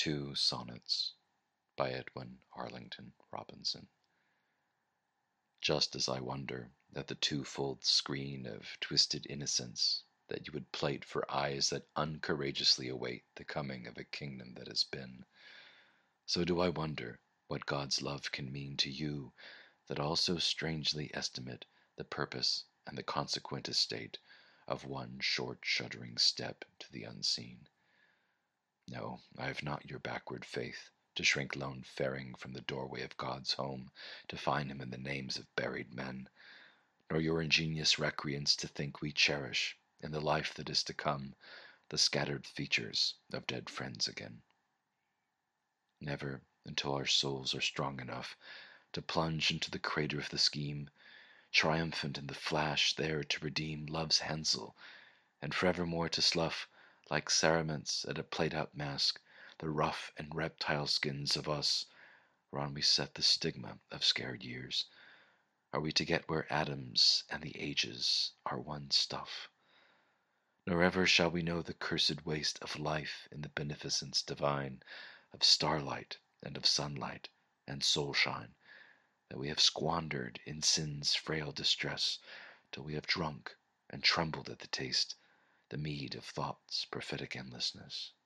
Two Sonnets by Edwin Arlington Robinson. Just as I wonder at the twofold screen of twisted innocence that you would plate for eyes that uncourageously await the coming of a kingdom that has been, so do I wonder what God's love can mean to you that also strangely estimate the purpose and the consequent estate of one short shuddering step to the unseen. No, I have not your backward faith, to shrink lone faring from the doorway of God's home, to find him in the names of buried men, nor your ingenious recreance to think we cherish, in the life that is to come, the scattered features of dead friends again. Never, until our souls are strong enough to plunge into the crater of the scheme, triumphant in the flash there to redeem love's Hansel, and forevermore to slough, like cerements at a played-out masque, the rough and reptile skins of us, whereon we set the stigma of scared years, are we to get where atoms and the ages are one stuff. Nor ever shall we know the cursed waste of life in the beneficence divine of starlight and of sunlight and soul-shine, that we have squandered in sin's frail distress, till we have drunk and trembled at the taste, the mead of thought's prophetic endlessness.